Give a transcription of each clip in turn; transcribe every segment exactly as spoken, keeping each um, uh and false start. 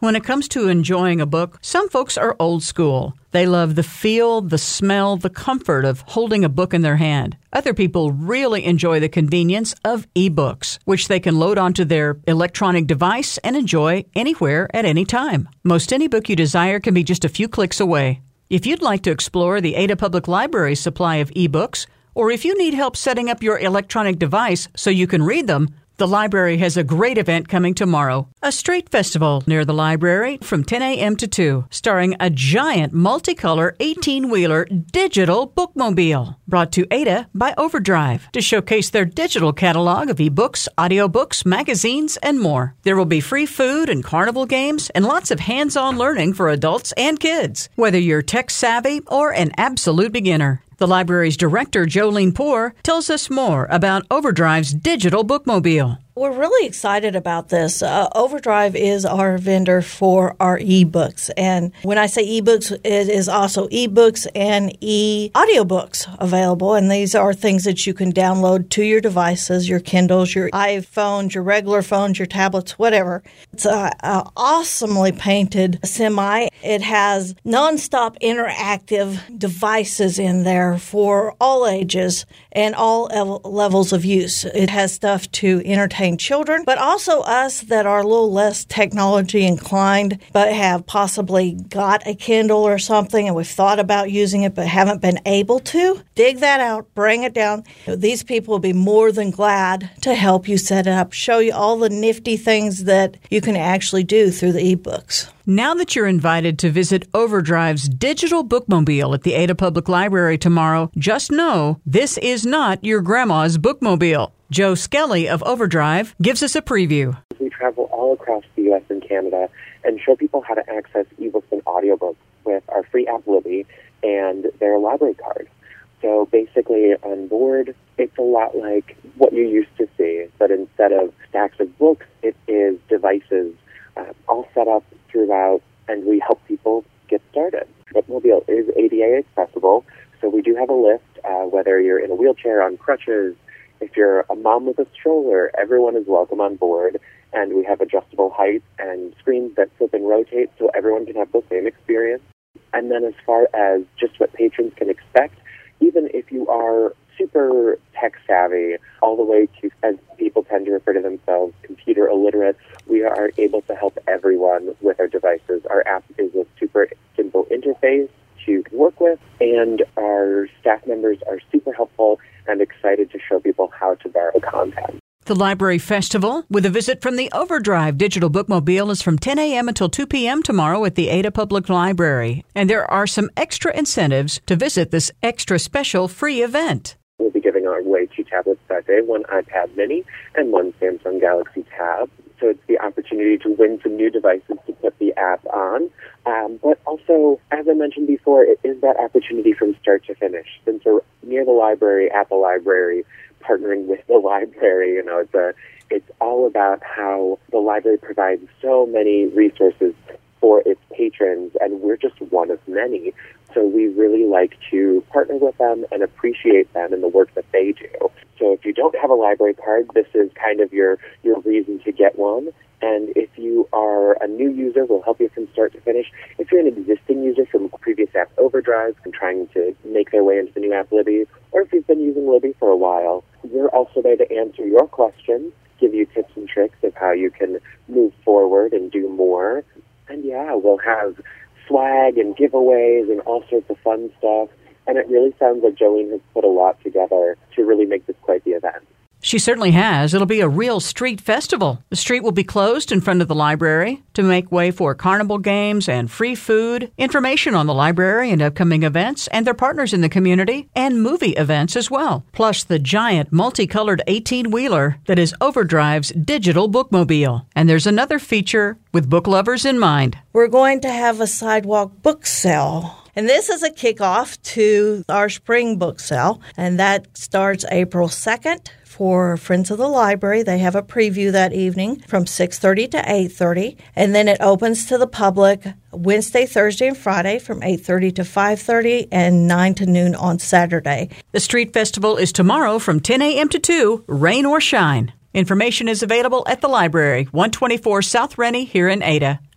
When it comes to enjoying a book, some folks are old school. They love the feel, the smell, the comfort of holding a book in their hand. Other people really enjoy the convenience of e-books, which they can load onto their electronic device and enjoy anywhere at any time. Most any book you desire can be just a few clicks away. If you'd like to explore the Ada Public Library's supply of e-books, or if you need help setting up your electronic device so you can read them, the library has a great event coming tomorrow, a street festival near the library from ten a.m. to two, starring a giant multicolor eighteen-wheeler digital bookmobile brought to Ada by Overdrive to showcase their digital catalog of ebooks, audiobooks, magazines, and more. There will be free food and carnival games and lots of hands-on learning for adults and kids, whether you're tech-savvy or an absolute beginner. The library's director, Jolene Poor, tells us more about Overdrive's digital bookmobile. We're really excited about this. Uh, Overdrive is our vendor for our ebooks. And when I say ebooks, it is also ebooks and e-audiobooks available. And these are things that you can download to your devices, your Kindles, your iPhones, your regular phones, your tablets, whatever. It's an awesomely painted semi. It has nonstop interactive devices in there for all ages and all levels of use. It has stuff to entertain children, but also us that are a little less technology inclined, but have possibly got a Kindle or something and we've thought about using it but haven't been able to. Dig that out, bring it down. These people will be more than glad to help you set it up, show you all the nifty things that you can actually do through the ebooks. Now that you're invited to visit Overdrive's digital bookmobile at the Ada Public Library tomorrow, just know this is not your grandma's bookmobile. Joe Skelly of Overdrive gives us a preview. We travel all across the U S and Canada and show people how to access ebooks and audiobooks with our free app Libby and their library card. So basically on board, it's a lot like what you used to see, but instead of stacks of books, it is devices uh, all set up throughout, and we help people get started. Bookmobile is A D A accessible, so we do have a lift, uh, whether you're in a wheelchair, on crutches, if you're a mom with a stroller, everyone is welcome on board, and we have adjustable height and screens that flip and rotate so everyone can have the same experience. And then as far as just what patrons can expect, even if you are super tech-savvy, all the way to, as people tend to refer to themselves, computer illiterate, we are able to help everyone with our devices. Our app is a super simple interface to work with, and our staff members are super helpful and excited to show people how to borrow content. The Library Festival, with a visit from the Overdrive Digital Bookmobile, is from ten a.m. until two p.m. tomorrow at the Ada Public Library. And there are some extra incentives to visit this extra special free event. We'll be giving away two tablets that day, one iPad mini and one Samsung Galaxy Tab. So it's the opportunity to win some new devices to put the app on. Um, but also, as I mentioned before, it is that opportunity from start to finish. Since we're near the library, at the library, partnering with the library, you know, it's a, it's all about how the library provides so many resources for its patrons, and we're just one of many. So we really like to partner with them and appreciate them and the work that they do. So if you don't have a library card, this is kind of your, your reason to get one. And if you are a new user, we'll help you from start to finish. If you're an existing user from previous app Overdrive and trying to make their way into the new app Libby, or if you've been using Libby for a while, we're also there to answer your questions, give you tips and tricks of how you can move forward and do more. And yeah, we'll have swag and giveaways and all sorts of fun stuff. And it really sounds like Jolene has put a lot together to really make this quite the event. She certainly has. It'll be a real street festival. The street will be closed in front of the library to make way for carnival games and free food, information on the library and upcoming events and their partners in the community, and movie events as well. Plus the giant multicolored eighteen-wheeler that is Overdrive's digital bookmobile. And there's another feature with book lovers in mind. We're going to have a sidewalk book sale. And this is a kickoff to our spring book sale, and that starts April second. For Friends of the Library, they have a preview that evening from six thirty to eight thirty, and then it opens to the public Wednesday, Thursday, and Friday from eight thirty to five thirty and nine to noon on Saturday. The Street Festival is tomorrow from ten a.m. to two, rain or shine. Information is available at the library, one twenty-four South Rennie here in Ada.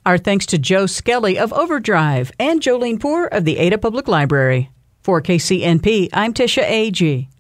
Our thanks to Joe Skelly of Overdrive and Jolene Poor of the Ada Public Library. For K C N P, I'm Tisha Agee.